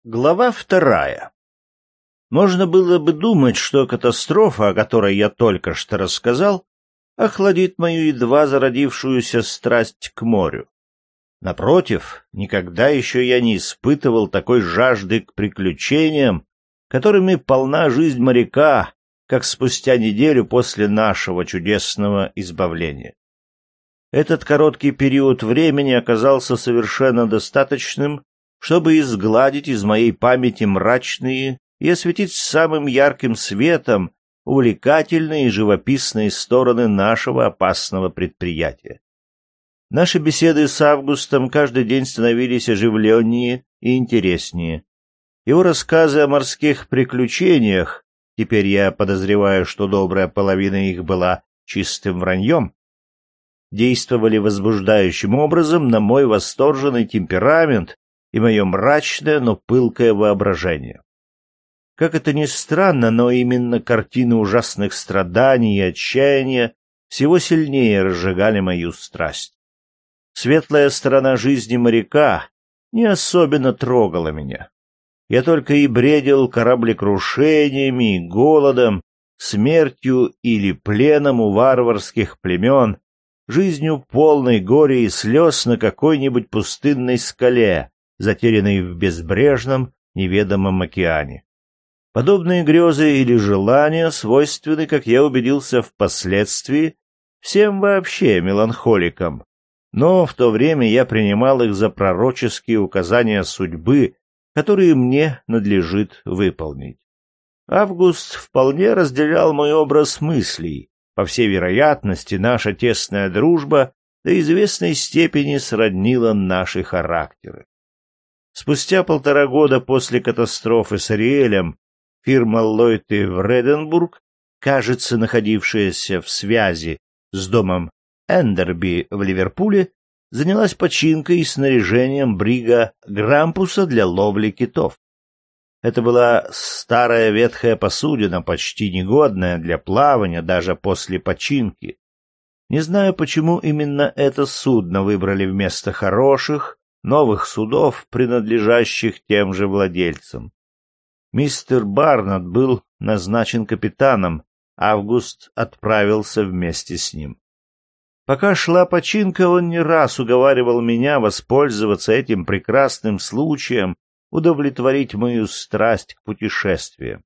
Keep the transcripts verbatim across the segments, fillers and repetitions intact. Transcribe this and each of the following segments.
Глава вторая. Можно было бы думать, что катастрофа, о которой я только что рассказал, охладит мою едва зародившуюся страсть к морю. Напротив, никогда еще я не испытывал такой жажды к приключениям, которыми полна жизнь моряка, как спустя неделю после нашего чудесного избавления. Этот короткий период времени оказался совершенно достаточным, чтобы изгладить из моей памяти мрачные и осветить самым ярким светом увлекательные и живописные стороны нашего опасного предприятия. Наши беседы с Августом каждый день становились оживленнее и интереснее. Его рассказы о морских приключениях, теперь я подозреваю, что добрая половина их была чистым враньем, действовали возбуждающим образом на мой восторженный темперамент и мое мрачное, но пылкое воображение. Как это ни странно, но именно картины ужасных страданий и отчаяния всего сильнее разжигали мою страсть. Светлая сторона жизни моряка не особенно трогала меня. Я только и бредил кораблекрушениями и голодом, смертью или пленом у варварских племен, жизнью полной горя и слез на какой-нибудь пустынной скале, затерянной в безбрежном неведомом океане. Подобные грезы или желания свойственны, как я убедился впоследствии, всем вообще меланхоликам, но в то время я принимал их за пророческие указания судьбы, которые мне надлежит выполнить. Август вполне разделял мой образ мыслей. По всей вероятности, наша тесная дружба до известной степени сроднила наши характеры. Спустя полтора года после катастрофы с Ариэлем фирма Ллойд и Вреденбург, кажется, находившаяся в связи с домом Эндерби в Ливерпуле, занялась починкой и снаряжением брига Грампуса для ловли китов. Это была старая ветхая посудина, почти негодная для плавания даже после починки. Не знаю, почему именно это судно выбрали вместо хороших, новых судов, принадлежащих тем же владельцам. Мистер Барнетт был назначен капитаном, Август отправился вместе с ним. Пока шла починка, он не раз уговаривал меня воспользоваться этим прекрасным случаем, удовлетворить мою страсть к путешествиям.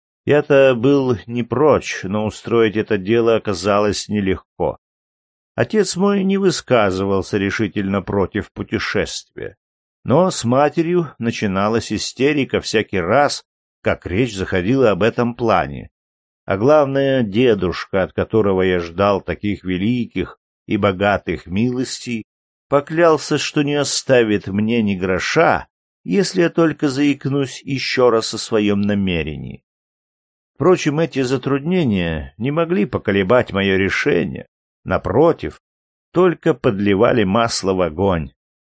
Я-то был не прочь, но устроить это дело оказалось нелегко. Отец мой не высказывался решительно против путешествия, но с матерью начиналась истерика всякий раз, как речь заходила об этом плане. А главное, дедушка, от которого я ждал таких великих и богатых милостей, поклялся, что не оставит мне ни гроша, если я только заикнусь еще раз о своем намерении. Впрочем, эти затруднения не могли поколебать мое решение. Напротив, только подливали масло в огонь.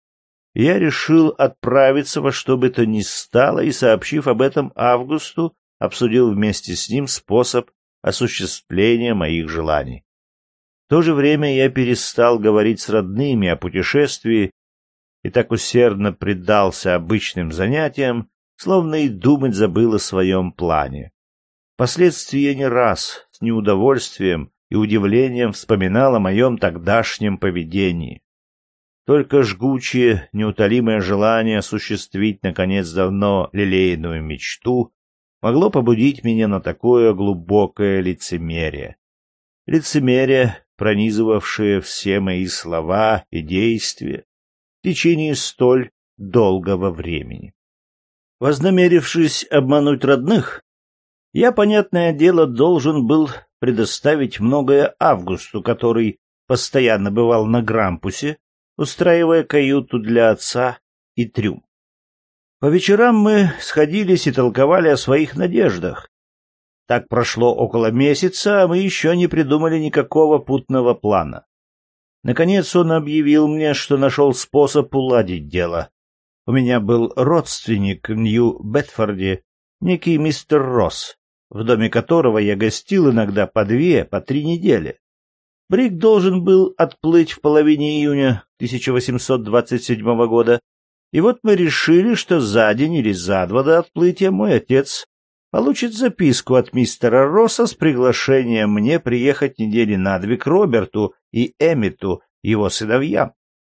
Я решил отправиться во что бы то ни стало и, сообщив об этом Августу, обсудил вместе с ним способ осуществления моих желаний. В то же время я перестал говорить с родными о путешествии и так усердно предался обычным занятиям, словно и думать забыл о своем плане. Впоследствии я не раз с неудовольствием и удивлением вспоминал о моем тогдашнем поведении. Только жгучее, неутолимое желание осуществить, наконец, давно лелеянную мечту могло побудить меня на такое глубокое лицемерие. Лицемерие, пронизывавшее все мои слова и действия в течение столь долгого времени. Вознамерившись обмануть родных, я, понятное дело, должен был предоставить многое Августу, который постоянно бывал на Грампусе, устраивая каюту для отца и трюм. По вечерам мы сходились и толковали о своих надеждах. Так прошло около месяца, а мы еще не придумали никакого путного плана. Наконец он объявил мне, что нашел способ уладить дело. У меня был родственник в Нью-Бетфорде, некий мистер Росс, в доме которого я гостил иногда по две, по три недели. Бриг должен был отплыть в половине июня тысяча восемьсот двадцать седьмого года, И вот мы решили, что за день или за два до отплытия мой отец получит записку от мистера Росса с приглашением мне приехать недели на две к Роберту и Эммету, его сыновьям.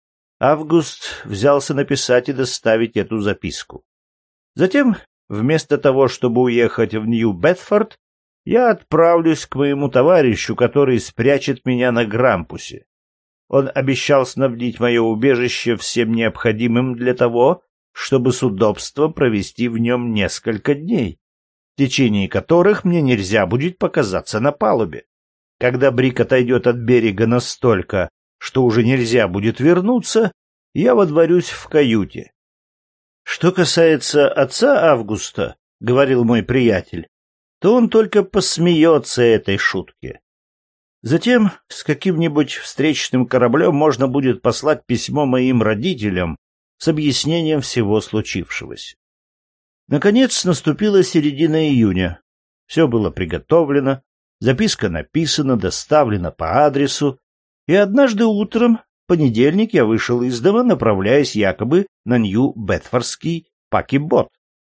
Август взялся написать и доставить эту записку. Затем, вместо того, чтобы уехать в Нью-Бетфорд, я отправлюсь к моему товарищу, который спрячет меня на Грампусе. Он обещал снабдить мое убежище всем необходимым для того, чтобы с удобством провести в нем несколько дней, в течение которых мне нельзя будет показаться на палубе. Когда Брик отойдет от берега настолько, что уже нельзя будет вернуться, я водворюсь в каюте. Что касается отца Августа, — говорил мой приятель, — то он только посмеется этой шутке. Затем с каким-нибудь встречным кораблем можно будет послать письмо моим родителям с объяснением всего случившегося. Наконец наступила середина июня. Все было приготовлено, записка написана, доставлена по адресу, и однажды утром, в понедельник, я вышел из дома, направляясь якобы на Нью-Бетфордский пакибот.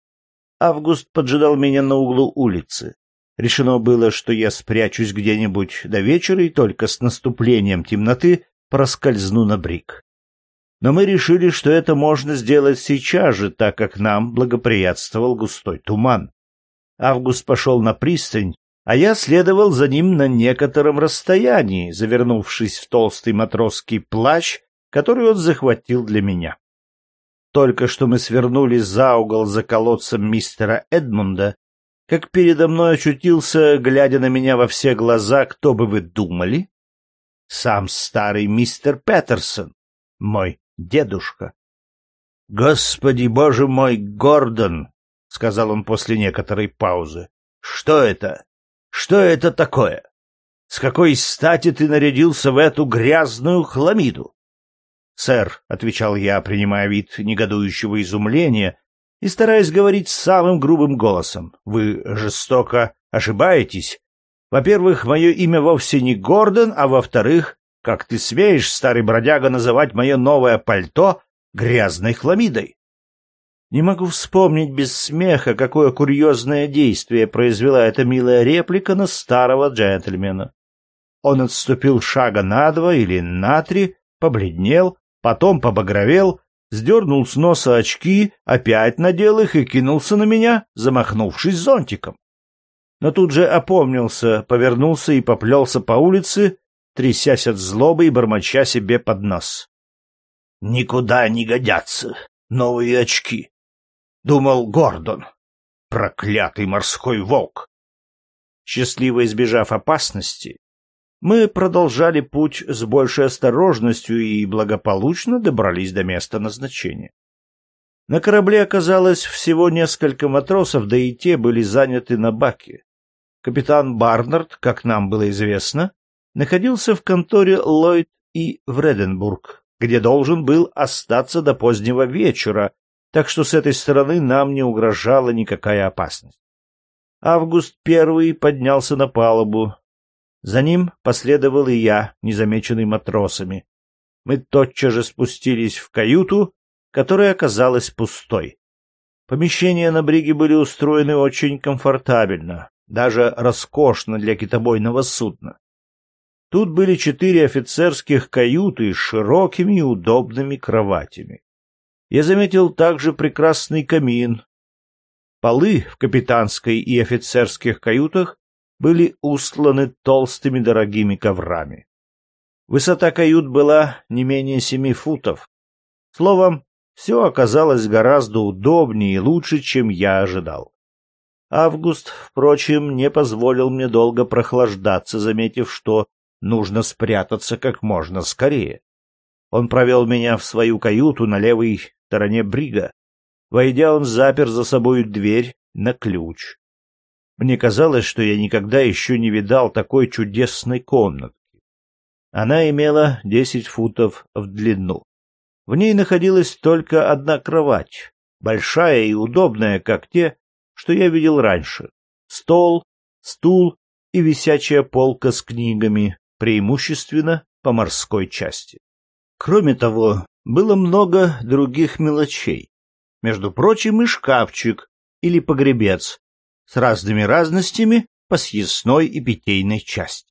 Август поджидал меня на углу улицы. Решено было, что я спрячусь где-нибудь до вечера и только с наступлением темноты проскользну на Брик. Но мы решили, что это можно сделать сейчас же, так как нам благоприятствовал густой туман. Август пошел на пристань, а я следовал за ним на некотором расстоянии, завернувшись в толстый матросский плащ, который он захватил для меня. Только что мы свернули за угол за колодцем мистера Эдмунда, как передо мной очутился, глядя на меня во все глаза, кто бы вы думали? Сам старый мистер Петерсон, мой дедушка. — Господи, боже мой, Гордон! — сказал он после некоторой паузы. — Что это? Что это такое? С какой стати ты нарядился в эту грязную хламиду? — Сэр, — отвечал я, принимая вид негодующего изумления и стараясь говорить самым грубым голосом, — вы жестоко ошибаетесь. Во-первых, мое имя вовсе не Гордон, а во-вторых, как ты смеешь, старый бродяга, называть мое новое пальто грязной хламидой? Не могу вспомнить без смеха, какое курьезное действие произвела эта милая реплика на старого джентльмена. Он отступил шага на два или на три, побледнел, потом побагровел, сдернул с носа очки, опять надел их и кинулся на меня, замахнувшись зонтиком. Но тут же опомнился, повернулся и поплелся по улице, трясясь от злобы и бормоча себе под нос. «Никуда не годятся новые очки», — думал Гордон, проклятый морской волк. Счастливо избежав опасности, мы продолжали путь с большей осторожностью и благополучно добрались до места назначения. На корабле оказалось всего несколько матросов, да и те были заняты на баке. Капитан Барнард, как нам было известно, находился в конторе Ллойд и Вреденбург, где должен был остаться до позднего вечера, так что с этой стороны нам не угрожала никакая опасность. Август первый поднялся на палубу. За ним последовал и я, незамеченный матросами. Мы тотчас же спустились в каюту, которая оказалась пустой. Помещения на бриге были устроены очень комфортабельно, даже роскошно для китобойного судна. Тут были четыре офицерских каюты с широкими и удобными кроватями. Я заметил также прекрасный камин. Полы в капитанской и офицерских каютах были устланы толстыми дорогими коврами. Высота кают была не менее семи футов. Словом, все оказалось гораздо удобнее и лучше, чем я ожидал. Август, впрочем, не позволил мне долго прохлаждаться, заметив, что нужно спрятаться как можно скорее. Он провел меня в свою каюту на левой стороне брига. Войдя, он запер за собой дверь на ключ. Мне казалось, что я никогда еще не видал такой чудесной комнатки. Она имела десять футов в длину. В ней находилась только одна кровать, большая и удобная, как те, что я видел раньше. Стол, стул и висячая полка с книгами, преимущественно по морской части. Кроме того, было много других мелочей. Между прочим, и шкафчик или погребец с разными разностями по съестной и питейной части.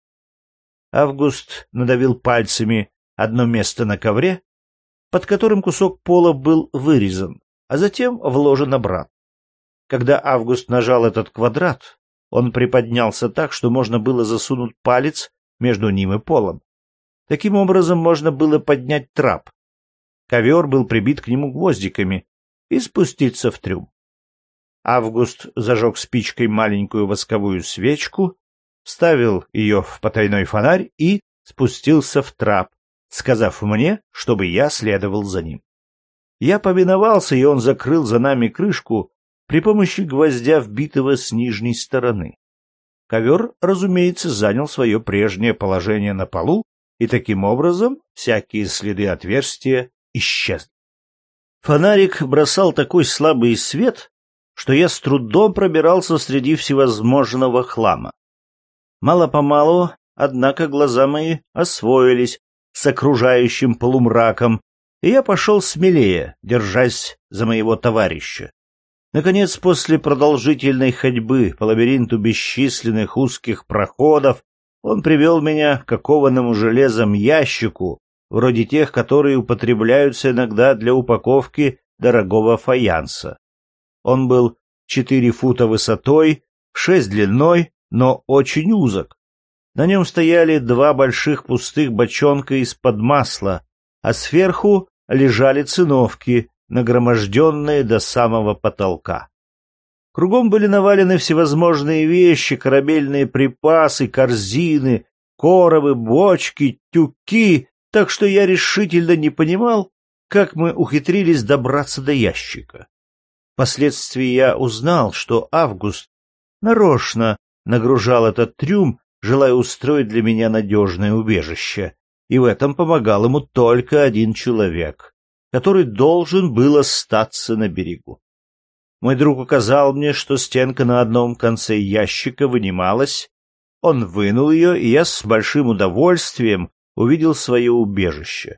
Август надавил пальцами одно место на ковре, под которым кусок пола был вырезан, а затем вложен обратно. Когда Август нажал этот квадрат, он приподнялся так, что можно было засунуть палец между ним и полом. Таким образом можно было поднять трап. Ковер был прибит к нему гвоздиками и спуститься в трюм. Август зажег спичкой маленькую восковую свечку, вставил ее в потайной фонарь и спустился в трап, сказав мне, чтобы я следовал за ним. Я повиновался, и он закрыл за нами крышку при помощи гвоздя, вбитого с нижней стороны. Ковер, разумеется, занял свое прежнее положение на полу, и таким образом всякие следы отверстия исчезли. Фонарик бросал такой слабый свет, что я с трудом пробирался среди всевозможного хлама. Мало-помалу, однако, глаза мои освоились с окружающим полумраком, и я пошел смелее, держась за моего товарища. Наконец, после продолжительной ходьбы по лабиринту бесчисленных узких проходов, он привел меня к окованному железом ящику, вроде тех, которые употребляются иногда для упаковки дорогого фаянса. Он был четыре фута высотой, шесть длиной, но очень узок. На нем стояли два больших пустых бочонка из-под масла, а сверху лежали циновки, нагроможденные до самого потолка. Кругом были навалены всевозможные вещи, корабельные припасы, корзины, коробы, бочки, тюки, так что я решительно не понимал, как мы ухитрились добраться до ящика. Впоследствии я узнал, что Август нарочно нагружал этот трюм, желая устроить для меня надежное убежище, и в этом помогал ему только один человек, который должен был остаться на берегу. Мой друг указал мне, что стенка на одном конце ящика вынималась. Он вынул ее, и я с большим удовольствием увидел свое убежище.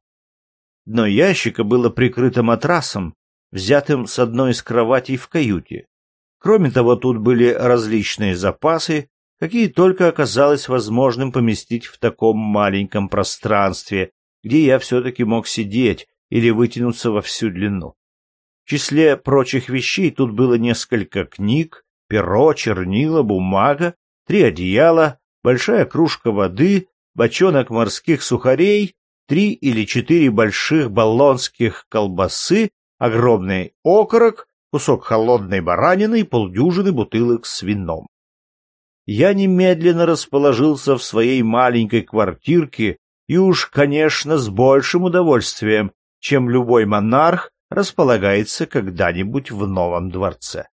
Дно ящика было прикрыто матрасом, взятым с одной из кроватей в каюте. Кроме того, тут были различные запасы, какие только оказалось возможным поместить в таком маленьком пространстве, где я все-таки мог сидеть или вытянуться во всю длину. В числе прочих вещей тут было несколько книг, перо, чернила, бумага, три одеяла, большая кружка воды, бочонок морских сухарей, три или четыре больших болонских колбасы, огромный окорок, кусок холодной баранины и полдюжины бутылок с вином. Я немедленно расположился в своей маленькой квартирке и уж, конечно, с большим удовольствием, чем любой монарх располагается когда-нибудь в новом дворце.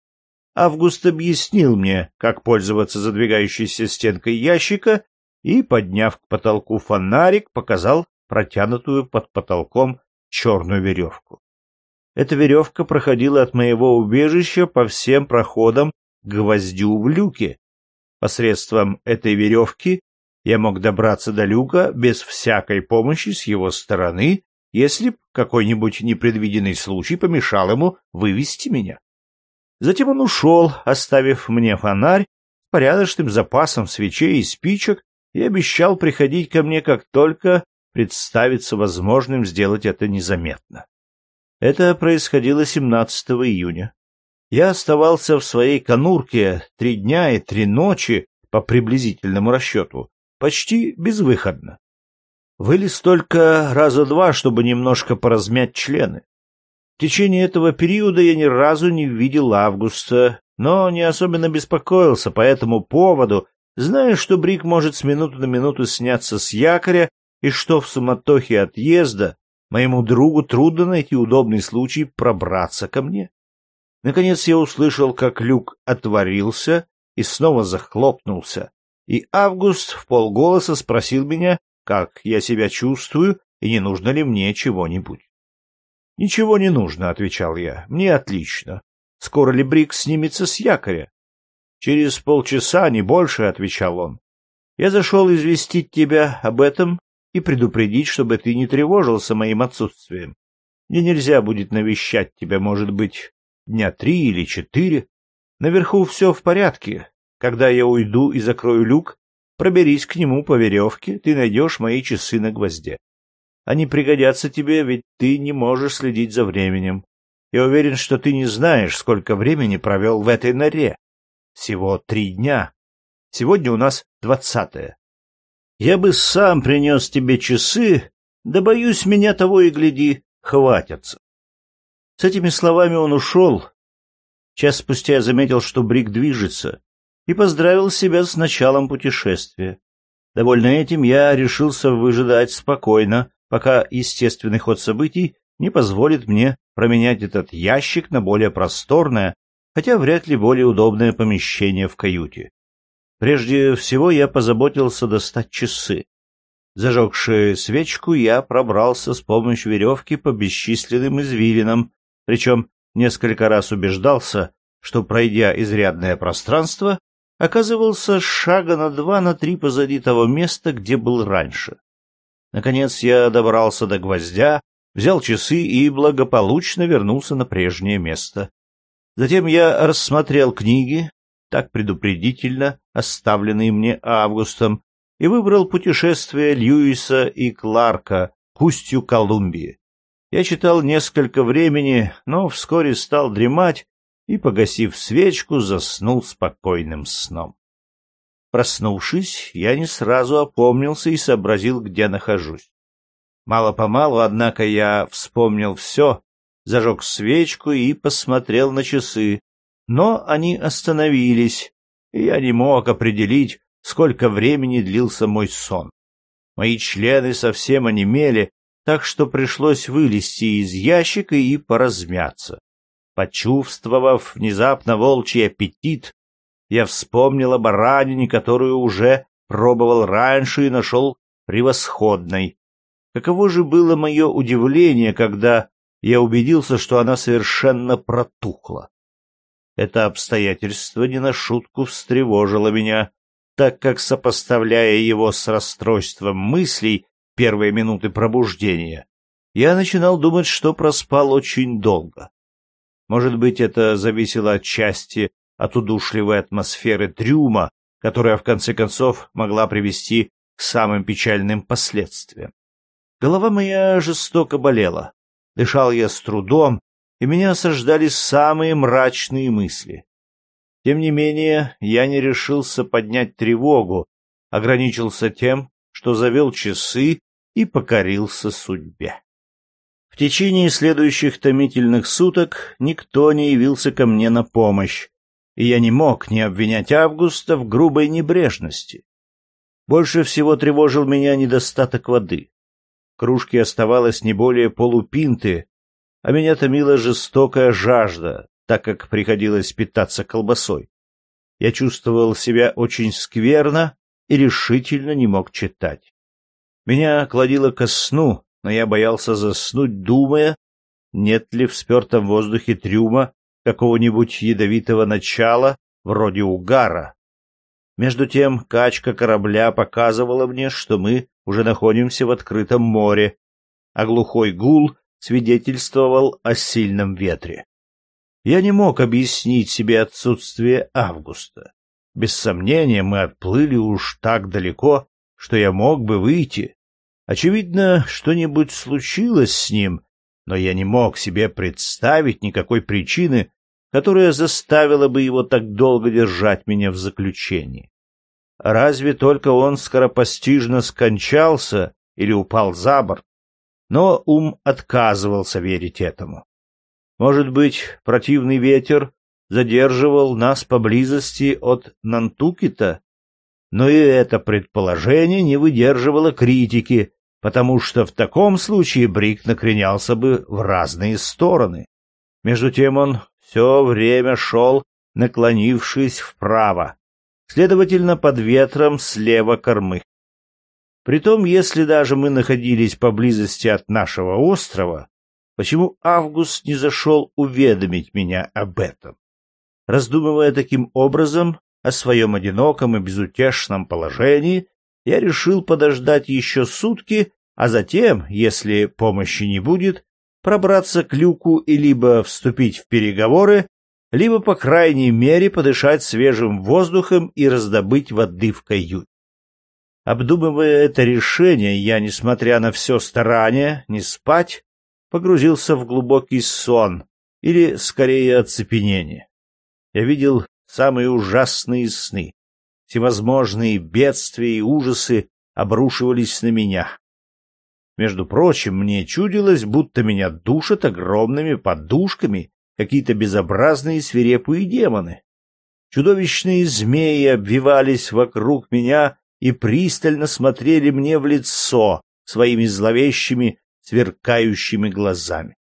Август объяснил мне, как пользоваться задвигающейся стенкой ящика, и, подняв к потолку фонарик, показал протянутую под потолком черную веревку. Эта веревка проходила от моего убежища по всем проходам к гвоздю в люке. Посредством этой веревки я мог добраться до люка без всякой помощи с его стороны, если б какой-нибудь непредвиденный случай помешал ему вывести меня. Затем он ушел, оставив мне фонарь с порядочным запасом свечей и спичек, и обещал приходить ко мне, как только представится возможным сделать это незаметно. Это происходило семнадцатого июня. Я оставался в своей конурке три дня и три ночи, по приблизительному расчету, почти безвыходно. Вылез только раза два, чтобы немножко поразмять члены. В течение этого периода я ни разу не видел Августа, но не особенно беспокоился по этому поводу, зная, что Брик может с минуты на минуту сняться с якоря и что в суматохе отъезда моему другу трудно найти удобный случай пробраться ко мне. Наконец я услышал, как люк отворился и снова захлопнулся, и Август вполголоса спросил меня, как я себя чувствую и не нужно ли мне чего-нибудь. — Ничего не нужно, — отвечал я, — мне отлично. Скоро ли Брик снимется с якоря? — Через полчаса, не больше, — отвечал он. — Я зашел известить тебя об этом, и предупредить, чтобы ты не тревожился моим отсутствием. Мне нельзя будет навещать тебя, может быть, дня три или четыре. Наверху все в порядке. Когда я уйду и закрою люк, проберись к нему по веревке, ты найдешь мои часы на гвозде. Они пригодятся тебе, ведь ты не можешь следить за временем. Я уверен, что ты не знаешь, сколько времени провел в этой норе. Всего три дня. Сегодня у нас двадцатое. Я бы сам принес тебе часы, да, боюсь, меня того и гляди, хватятся. С этими словами он ушел. Час спустя я заметил, что Брик движется, и поздравил себя с началом путешествия. Довольный этим, я решился выжидать спокойно, пока естественный ход событий не позволит мне променять этот ящик на более просторное, хотя вряд ли более удобное помещение в каюте. Прежде всего я позаботился достать часы. Зажегши свечку, я пробрался с помощью веревки по бесчисленным извилинам, причем несколько раз убеждался, что, пройдя изрядное пространство, оказывался шага на два, на три позади того места, где был раньше. Наконец я добрался до гвоздя, взял часы и благополучно вернулся на прежнее место. Затем я рассмотрел книги, так предупредительно оставленные мне Августом, и выбрал путешествие Льюиса и Кларка к устью Колумбии. Я читал несколько времени, но вскоре стал дремать и, погасив свечку, заснул спокойным сном. Проснувшись, я не сразу опомнился и сообразил, где нахожусь. Мало-помалу, однако, я вспомнил все, зажег свечку и посмотрел на часы, но они остановились, и я не мог определить, сколько времени длился мой сон. Мои члены совсем онемели, так что пришлось вылезти из ящика и поразмяться. Почувствовав внезапно волчий аппетит, я вспомнил о баранине, которую уже пробовал раньше и нашел превосходной. Каково же было мое удивление, когда я убедился, что она совершенно протухла. Это обстоятельство не на шутку встревожило меня, так как, сопоставляя его с расстройством мыслей первые минуты пробуждения, я начинал думать, что проспал очень долго. Может быть, это зависело отчасти от удушливой атмосферы трюма, которая, в конце концов, могла привести к самым печальным последствиям. Голова моя жестоко болела, дышал я с трудом, и меня осаждали самые мрачные мысли. Тем не менее, я не решился поднять тревогу, ограничился тем, что завел часы и покорился судьбе. В течение следующих томительных суток никто не явился ко мне на помощь, и я не мог не обвинять Августа в грубой небрежности. Больше всего тревожил меня недостаток воды. В кружке оставалось не более полупинты, а меня томила жестокая жажда, так как приходилось питаться колбасой. Я чувствовал себя очень скверно и решительно не мог читать. Меня кладило ко сну, но я боялся заснуть, думая, нет ли в спертом воздухе трюма какого-нибудь ядовитого начала, вроде угара. Между тем качка корабля показывала мне, что мы уже находимся в открытом море, а глухой гул свидетельствовал о сильном ветре. Я не мог объяснить себе отсутствие Августа. Без сомнения, мы отплыли уж так далеко, что я мог бы выйти. Очевидно, что-нибудь случилось с ним, но я не мог себе представить никакой причины, которая заставила бы его так долго держать меня в заключении. Разве только он скоропостижно скончался или упал за борт? Но ум отказывался верить этому. Может быть, противный ветер задерживал нас поблизости от Нантукита? Но и это предположение не выдерживало критики, потому что в таком случае Брик накренялся бы в разные стороны. Между тем он все время шел, наклонившись вправо, следовательно, под ветром слева кормы. Притом, если даже мы находились поблизости от нашего острова, почему Август не зашел уведомить меня об этом? Раздумывая таким образом о своем одиноком и безутешном положении, я решил подождать еще сутки, а затем, если помощи не будет, пробраться к люку и либо вступить в переговоры, либо, по крайней мере, подышать свежим воздухом и раздобыть воды в каюте. Обдумывая это решение, я, несмотря на все старание не спать, погрузился в глубокий сон, или, скорее, оцепенение. Я видел самые ужасные сны. Всевозможные бедствия и ужасы обрушивались на меня. Между прочим, мне чудилось, будто меня душат огромными подушками какие-то безобразные свирепые демоны. Чудовищные змеи обвивались вокруг меня и пристально смотрели мне в лицо своими зловещими, сверкающими глазами.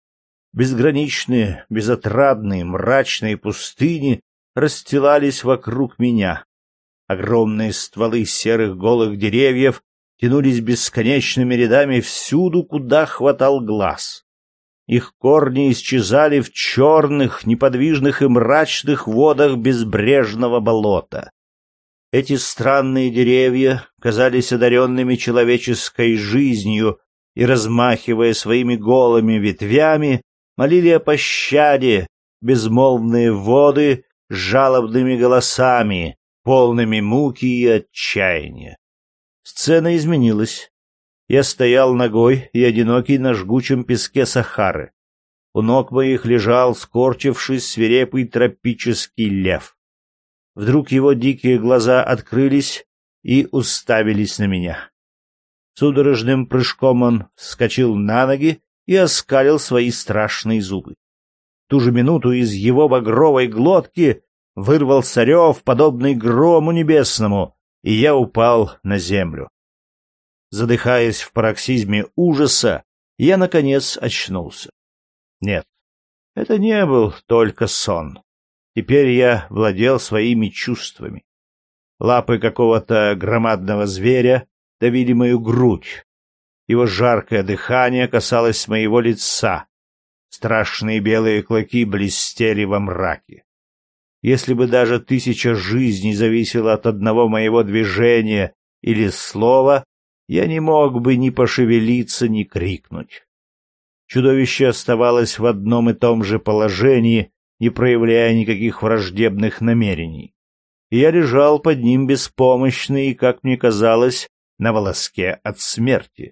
Безграничные, безотрадные, мрачные пустыни расстилались вокруг меня. Огромные стволы серых голых деревьев тянулись бесконечными рядами всюду, куда хватал глаз. Их корни исчезали в черных, неподвижных и мрачных водах безбрежного болота. Эти странные деревья казались одаренными человеческой жизнью и, размахивая своими голыми ветвями, молили о пощаде безмолвные воды с жалобными голосами, полными муки и отчаяния. Сцена изменилась. Я стоял нагой и одинокий на жгучем песке Сахары. У ног моих лежал, скорчившись, свирепый тропический лев. Вдруг его дикие глаза открылись и уставились на меня. Судорожным прыжком он вскочил на ноги и оскалил свои страшные зубы. В ту же минуту из его багровой глотки вырвался рев, подобный грому небесному, и я упал на землю. Задыхаясь в пароксизме ужаса, я, наконец, очнулся. Нет, это не был только сон. Теперь я владел своими чувствами. Лапы какого-то громадного зверя давили мою грудь. Его жаркое дыхание касалось моего лица. Страшные белые клыки блестели во мраке. Если бы даже тысяча жизней зависела от одного моего движения или слова, я не мог бы ни пошевелиться, ни крикнуть. Чудовище оставалось в одном и том же положении, не проявляя никаких враждебных намерений. И я лежал под ним беспомощный и, как мне казалось, на волоске от смерти.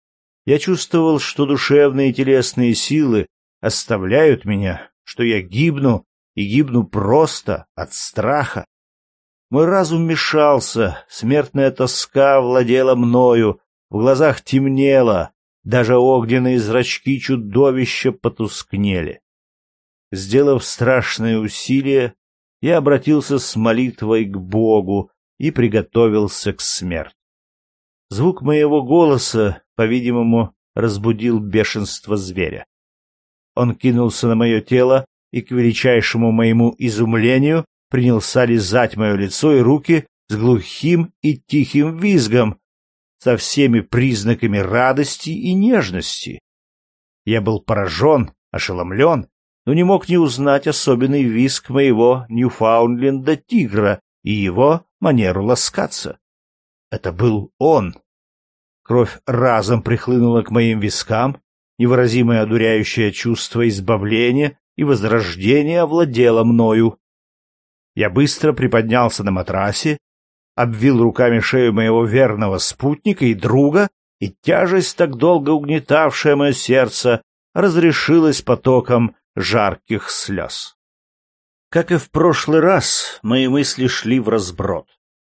Я чувствовал, что душевные и телесные силы оставляют меня, что я гибну, и гибну просто от страха. Мой разум мешался, смертная тоска владела мною, в глазах темнело, даже огненные зрачки чудовища потускнели. Сделав страшное усилие, я обратился с молитвой к Богу и приготовился к смерти. Звук моего голоса, по-видимому, разбудил бешенство зверя. Он кинулся на мое тело и, к величайшему моему изумлению, принялся лизать мое лицо и руки с глухим и тихим визгом, со всеми признаками радости и нежности. Я был поражен, ошеломлен, но не мог не узнать особенный визг моего Ньюфаундленда-тигра и его манеру ласкаться. Это был он. Кровь разом прихлынула к моим вискам, невыразимое одуряющее чувство избавления и возрождения овладело мною. Я быстро приподнялся на матрасе, обвил руками шею моего верного спутника и друга, и тяжесть, так долго угнетавшая мое сердце, разрешилась потоком жарких слез. Как и в прошлый раз, мои мысли шли вразброд.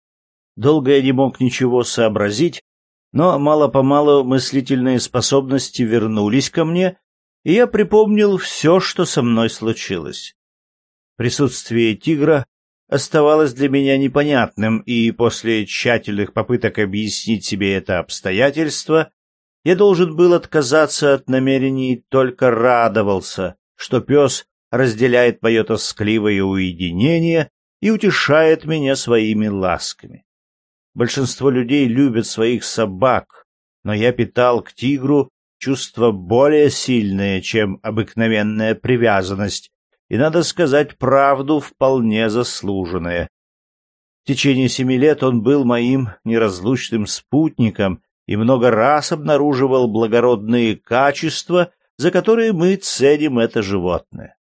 Долго я не мог ничего сообразить, но мало-помалу мыслительные способности вернулись ко мне, и я припомнил все, что со мной случилось. Присутствие тигра оставалось для меня непонятным, и после тщательных попыток объяснить себе это обстоятельство, я должен был отказаться от намерений, только радовался, что пес разделяет мое тоскливое уединение и утешает меня своими ласками. Большинство людей любят своих собак, но я питал к тигру чувство более сильное, чем обыкновенная привязанность, и, надо сказать правду, вполне заслуженное. В течение семи лет он был моим неразлучным спутником и много раз обнаруживал благородные качества, за которые мы ценим это животное.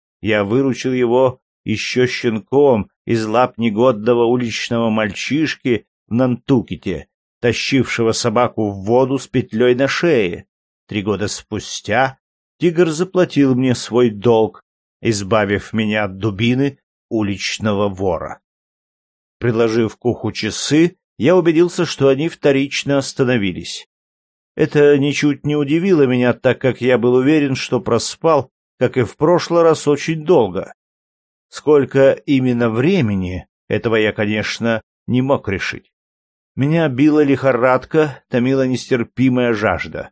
Я выручил его еще щенком из лап негодного уличного мальчишки в Нантукете, тащившего собаку в воду с петлей на шее. Три года спустя тигр заплатил мне свой долг, избавив меня от дубины уличного вора. Приложив к уху часы, я убедился, что они вторично остановились. Это ничуть не удивило меня, так как я был уверен, что проспал, как и в прошлый раз, очень долго. Сколько именно времени, этого я, конечно, не мог решить. Меня била лихорадка, томила нестерпимая жажда.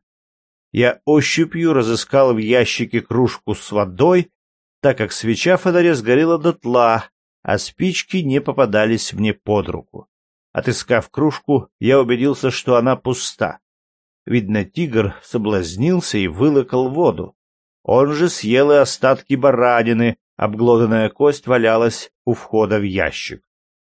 Я ощупью разыскал в ящике кружку с водой, так как свеча фонаря сгорела дотла, а спички не попадались мне под руку. Отыскав кружку, я убедился, что она пуста. Видно, тигр соблазнился и вылокал воду. Он же съел и остатки баранины, обглоданная кость валялась у входа в ящик.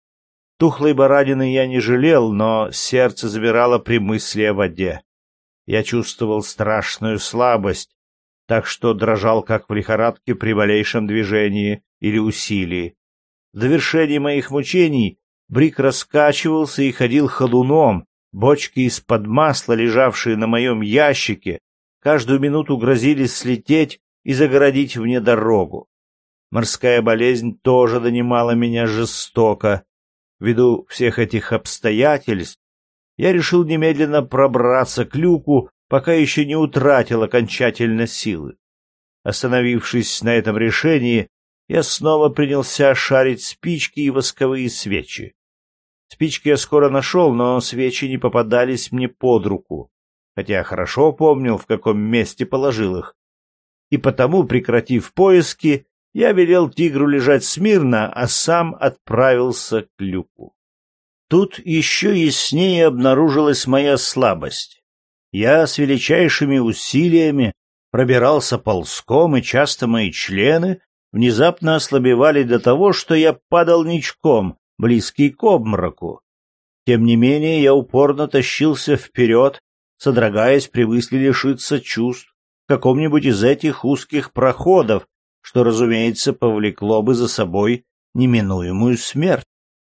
Тухлой баранины я не жалел, но сердце замирало при мысли о воде. Я чувствовал страшную слабость, так что дрожал, как в лихорадке при малейшем движении или усилии. В довершении моих мучений Брик раскачивался и ходил ходуном, бочки из-под масла, лежавшие на моем ящике, каждую минуту грозили слететь и загородить мне дорогу. Морская болезнь тоже донимала меня жестоко. Ввиду всех этих обстоятельств я решил немедленно пробраться к люку, пока еще не утратил окончательно силы. Остановившись на этом решении, я снова принялся шарить спички и восковые свечи. Спички я скоро нашел, но свечи не попадались мне под руку, хотя хорошо помнил, в каком месте положил их. И потому, прекратив поиски, я велел тигру лежать смирно, а сам отправился к люку. Тут еще яснее обнаружилась моя слабость. Я с величайшими усилиями пробирался ползком, и часто мои члены внезапно ослабевали до того, что я падал ничком, близкий к обмороку. Тем не менее, я упорно тащился вперед, содрогаясь при мысли лишиться чувств в каком-нибудь из этих узких проходов, что, разумеется, повлекло бы за собой неминуемую смерть.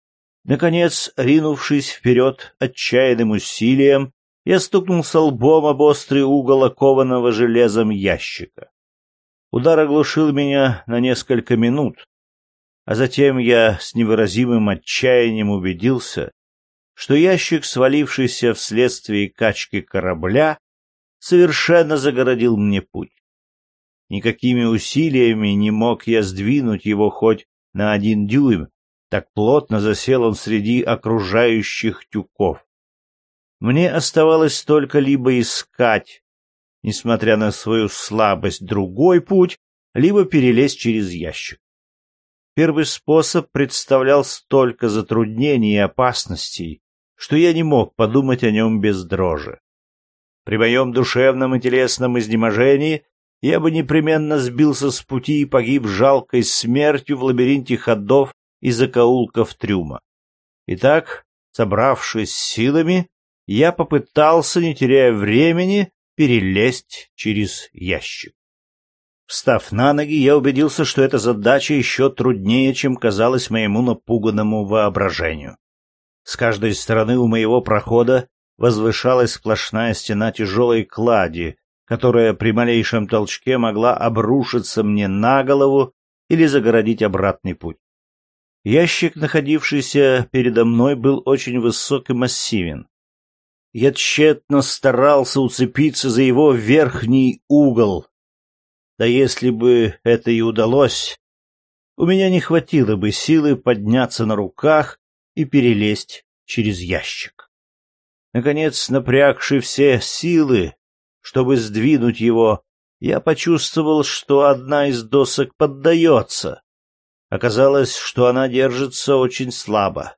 Наконец, ринувшись вперед отчаянным усилием, я стукнулся лбом об острый угол окованного железом ящика. Удар оглушил меня на несколько минут, а затем я с невыразимым отчаянием убедился, что ящик, свалившийся вследствие качки корабля, совершенно загородил мне путь. Никакими усилиями не мог я сдвинуть его хоть на один дюйм, так плотно засел он среди окружающих тюков. Мне оставалось только либо искать, несмотря на свою слабость, другой путь, либо перелезть через ящик. Первый способ представлял столько затруднений и опасностей, что я не мог подумать о нем без дрожи. При моем душевном и телесном изнеможении я бы непременно сбился с пути и погиб жалкой смертью в лабиринте ходов и закоулков трюма. Итак, собравшись силами, я попытался, не теряя времени, перелезть через ящик. Встав на ноги, я убедился, что эта задача еще труднее, чем казалось моему напуганному воображению. С каждой стороны у моего прохода возвышалась сплошная стена тяжелой клади, которая при малейшем толчке могла обрушиться мне на голову или загородить обратный путь. Ящик, находившийся передо мной, был очень высок и массивен. Я тщетно старался уцепиться за его верхний угол. Да если бы это и удалось, у меня не хватило бы силы подняться на руках и перелезть через ящик. Наконец, напрягши все силы, чтобы сдвинуть его, я почувствовал, что одна из досок поддается. Оказалось, что она держится очень слабо.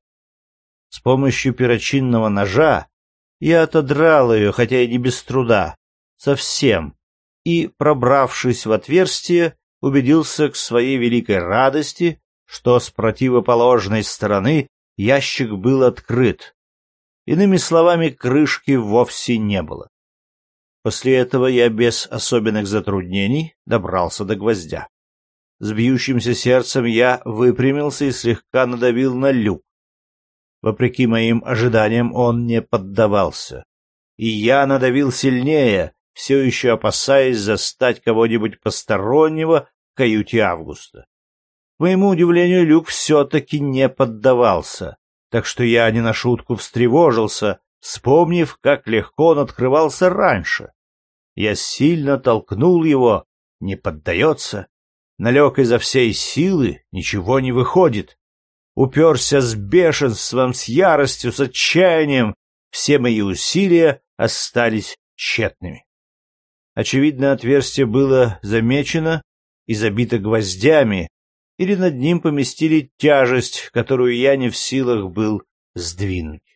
С помощью перочинного ножа я отодрал ее, хотя и не без труда, совсем, и, пробравшись в отверстие, убедился к своей великой радости, что с противоположной стороны ящик был открыт. Иными словами, крышки вовсе не было. После этого я без особенных затруднений добрался до гвоздя. С бьющимся сердцем я выпрямился и слегка надавил на люк. Вопреки моим ожиданиям он не поддавался. И я надавил сильнее, все еще опасаясь застать кого-нибудь постороннего в каюте Августа. К моему удивлению, люк все-таки не поддавался, так что я не на шутку встревожился, вспомнив, как легко он открывался раньше. Я сильно толкнул его, не поддается, налег изо всей силы, ничего не выходит. Уперся с бешенством, с яростью, с отчаянием, все мои усилия остались тщетными. Очевидно, отверстие было замечено и забито гвоздями, или над ним поместили тяжесть, которую я не в силах был сдвинуть.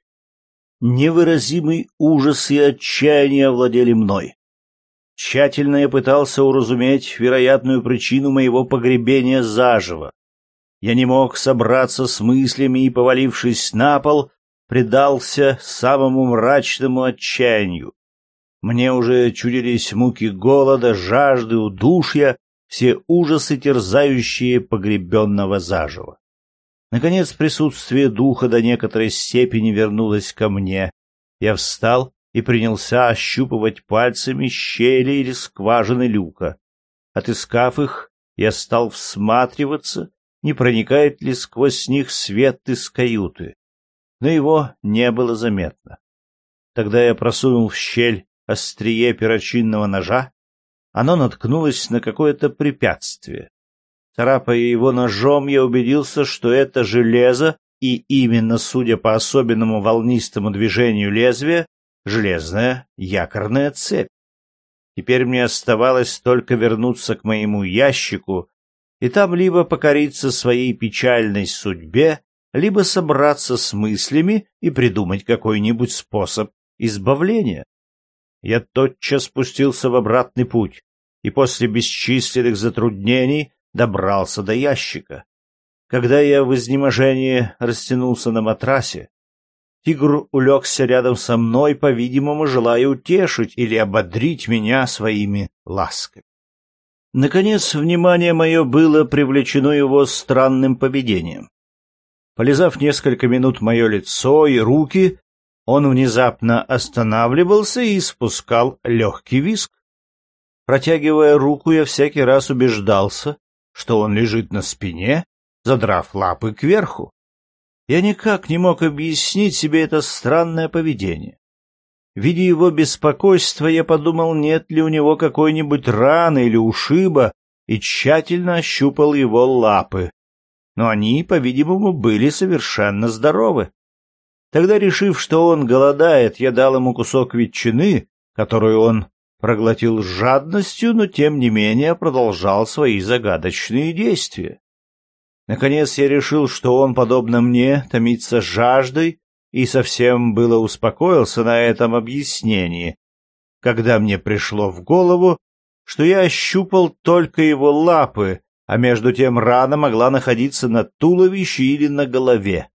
Невыразимый ужас и отчаяние овладели мной. Тщательно я пытался уразуметь вероятную причину моего погребения заживо. Я не мог собраться с мыслями и, повалившись на пол, предался самому мрачному отчаянию. Мне уже чудились муки голода, жажды, удушья, все ужасы, терзающие погребенного заживо. Наконец, присутствие духа до некоторой степени вернулось ко мне. Я встал и принялся ощупывать пальцами щели или скважины люка. Отыскав их, я стал всматриваться, не проникает ли сквозь них свет из каюты. Но его не было заметно. Тогда я просунул в щель острие перочинного ножа. Оно наткнулось на какое-то препятствие. Царапая его ножом, я убедился, что это железо, и именно, судя по особенному волнистому движению лезвия, железная якорная цепь. Теперь мне оставалось только вернуться к моему ящику и там либо покориться своей печальной судьбе, либо собраться с мыслями и придумать какой-нибудь способ избавления. Я тотчас спустился в обратный путь и после бесчисленных затруднений добрался до ящика. Когда я в изнеможении растянулся на матрасе, тигр улегся рядом со мной, по-видимому, желая утешить или ободрить меня своими ласками. Наконец, внимание мое было привлечено его странным поведением. Полизав несколько минут мое лицо и руки, он внезапно останавливался и испускал легкий визг. Протягивая руку, я всякий раз убеждался, что он лежит на спине, задрав лапы кверху. Я никак не мог объяснить себе это странное поведение. Видя его беспокойство, я подумал, нет ли у него какой-нибудь раны или ушиба, и тщательно ощупал его лапы. Но они, по-видимому, были совершенно здоровы. Тогда, решив, что он голодает, я дал ему кусок ветчины, которую он проглотил с жадностью, но тем не менее продолжал свои загадочные действия. Наконец я решил, что он, подобно мне, томится жаждой, и совсем было успокоился на этом объяснении, когда мне пришло в голову, что я ощупал только его лапы, а между тем рана могла находиться на туловище или на голове.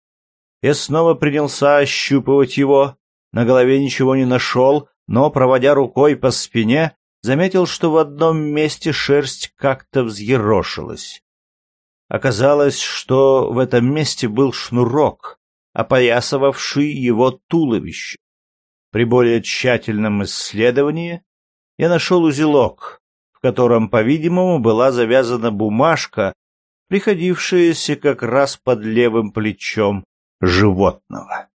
Я снова принялся ощупывать его, на голове ничего не нашел, но, проводя рукой по спине, заметил, что в одном месте шерсть как-то взъерошилась. Оказалось, что в этом месте был шнурок, опоясывавший его туловище. При более тщательном исследовании я нашел узелок, в котором, по-видимому, была завязана бумажка, приходившаяся как раз под левым плечом животного.